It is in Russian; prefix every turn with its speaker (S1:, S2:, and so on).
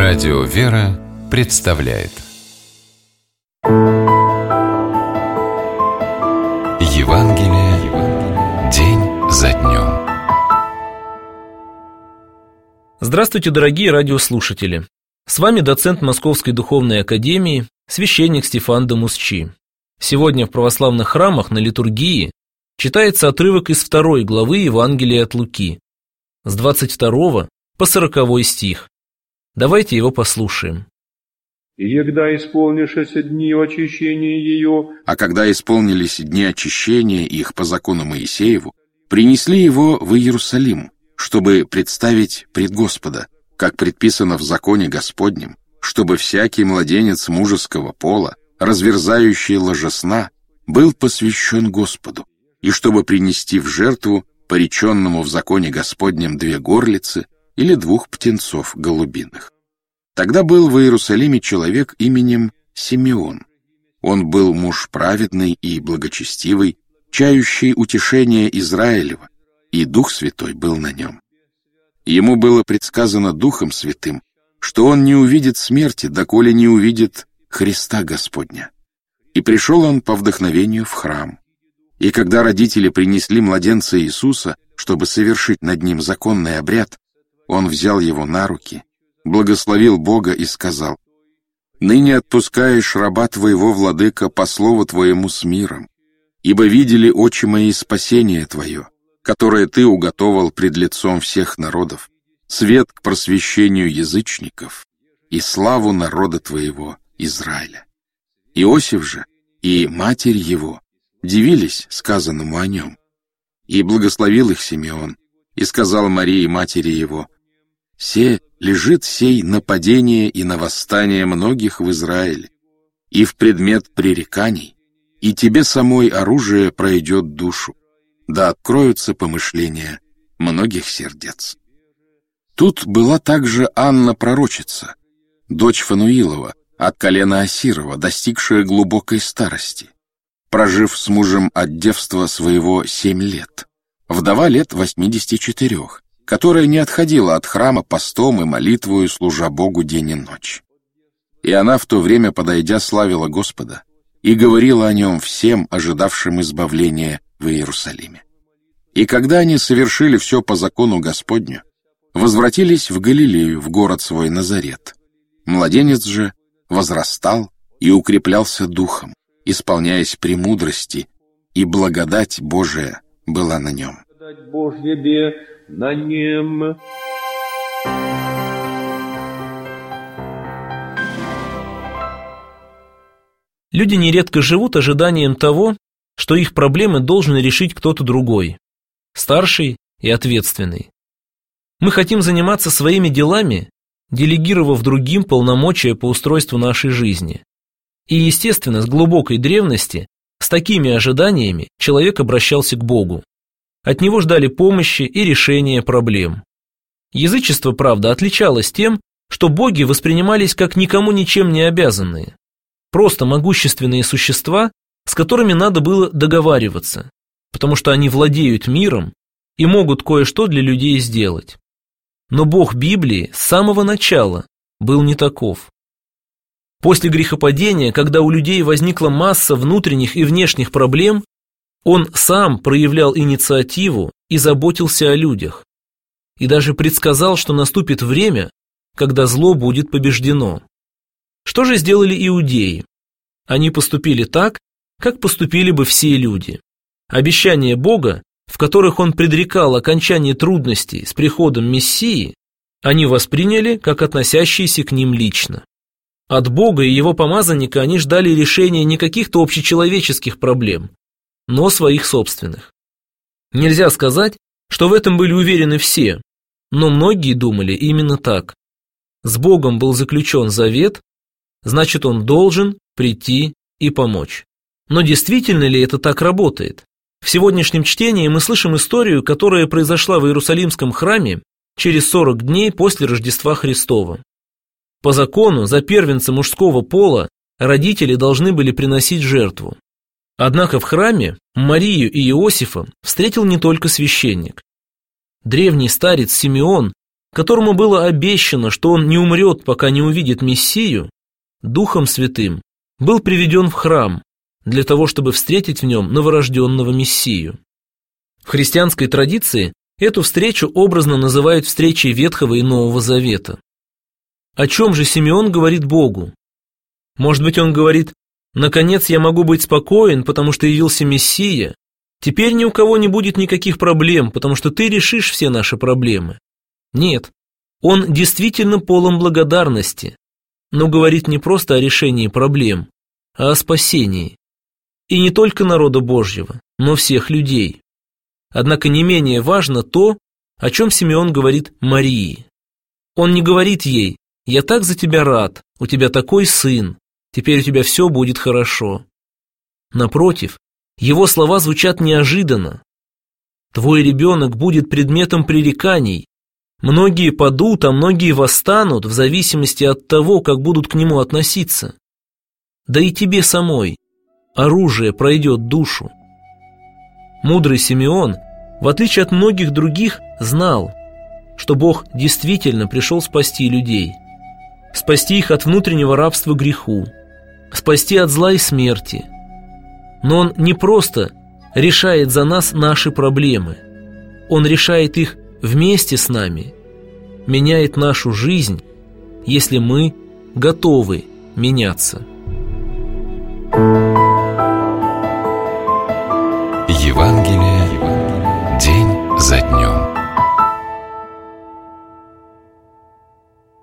S1: Радио «Вера» представляет Евангелие день за днем.
S2: Здравствуйте, дорогие радиослушатели! С вами доцент Московской духовной академии, священник Стефан де Мусчи. Сегодня в православных храмах на литургии читается отрывок из 2 главы Евангелия от Луки, с 22 по 40 стих. Давайте его послушаем.
S3: «И когда исполнишься дни очищения ее...»
S4: А когда исполнились дни очищения их по закону Моисееву, принесли его в Иерусалим, чтобы представить пред Господа, как предписано в законе Господнем, чтобы всякий младенец мужеского пола, разверзающий ложесна, был посвящен Господу, и чтобы принести в жертву пореченному в законе Господнем 2 горлицы или 2 птенцов голубиных. Тогда был в Иерусалиме человек именем Симеон. Он был муж праведный и благочестивый, чающий утешение Израилева, и Дух Святой был на нем. Ему было предсказано Духом Святым, что он не увидит смерти, доколе не увидит Христа Господня. И пришел он по вдохновению в храм. И когда родители принесли младенца Иисуса, чтобы совершить над ним законный обряд, он взял его на руки, благословил Бога и сказал: «Ныне отпускаешь раба твоего, владыка, по слову твоему с миром, ибо видели очи мои спасение твое, которое ты уготовал пред лицом всех народов, свет к просвещению язычников и славу народа твоего Израиля». Иосиф же и матерь его дивились сказанному о нем. И благословил их Симеон, и сказал Марии, матери его: «Се лежит сей на падение и на восстание многих в Израиле, и в предмет пререканий, и тебе самой оружие пройдет душу, да откроются помышления многих сердец». Тут была также Анна пророчица, дочь Фануилова, от колена Асирова, достигшая глубокой старости, прожив с мужем от девства своего 7 лет, вдова лет 84, которая не отходила от храма постом и молитвою, служа Богу день и ночь. И она в то время, подойдя, славила Господа и говорила о нем всем, ожидавшим избавления в Иерусалиме. И когда они совершили все по закону Господню, возвратились в Галилею, в город свой Назарет. Младенец же возрастал и укреплялся духом, исполняясь премудрости, и благодать Божия была на нем.
S2: Люди нередко живут ожиданием того, что их проблемы должен решить кто-то другой, старший и ответственный. Мы хотим заниматься своими делами, делегировав другим полномочия по устройству нашей жизни. И, естественно, с глубокой древности, с такими ожиданиями человек обращался к Богу. От него ждали помощи и решения проблем. Язычество, правда, отличалось тем, что боги воспринимались как никому ничем не обязанные, просто могущественные существа, с которыми надо было договариваться, потому что они владеют миром и могут кое-что для людей сделать. Но Бог Библии с самого начала был не таков. После грехопадения, когда у людей возникла масса внутренних и внешних проблем, Он сам проявлял инициативу и заботился о людях. И даже предсказал, что наступит время, когда зло будет побеждено. Что же сделали иудеи? Они поступили так, как поступили бы все люди. Обещания Бога, в которых Он предрекал окончание трудностей с приходом Мессии, они восприняли как относящиеся к ним лично. От Бога и Его помазанника они ждали решения не каких-то общечеловеческих проблем, но своих собственных. Нельзя сказать, что в этом были уверены все, но многие думали именно так. С Богом был заключен завет, значит, Он должен прийти и помочь. Но действительно ли это так работает? В сегодняшнем чтении мы слышим историю, которая произошла в Иерусалимском храме через 40 дней после Рождества Христова. По закону, за первенца мужского пола родители должны были приносить жертву. Однако в храме Марию и Иосифа встретил не только священник. Древний старец Симеон которому было обещано, что он не умрет, пока не увидит Мессию, Духом Святым был приведен в храм для того, чтобы встретить в нем новорожденного Мессию. В христианской традиции эту встречу образно называют встречей Ветхого и Нового Завета. О чем же Симеон говорит Богу? Может быть, он говорит: «Наконец я могу быть спокоен, потому что явился Мессия. Теперь ни у кого не будет никаких проблем, потому что ты решишь все наши проблемы». Нет, он действительно полон благодарности, но говорит не просто о решении проблем, а о спасении. И не только народа Божьего, но всех людей. Однако не менее важно то, о чем Симеон говорит Марии. Он не говорит ей: «Я так за тебя рад, у тебя такой сын, теперь у тебя все будет хорошо». Напротив, его слова звучат неожиданно. «Твой ребенок будет предметом пререканий. Многие падут, а многие восстанут в зависимости от того, как будут к нему относиться. Да и тебе самой оружие пройдет душу». Мудрый Симеон, в отличие от многих других, знал, что Бог действительно пришел спасти людей, спасти их от внутреннего рабства греху, спасти от зла и смерти. Но Он не просто решает за нас наши проблемы, Он решает их вместе с нами, меняет нашу жизнь, если мы готовы меняться.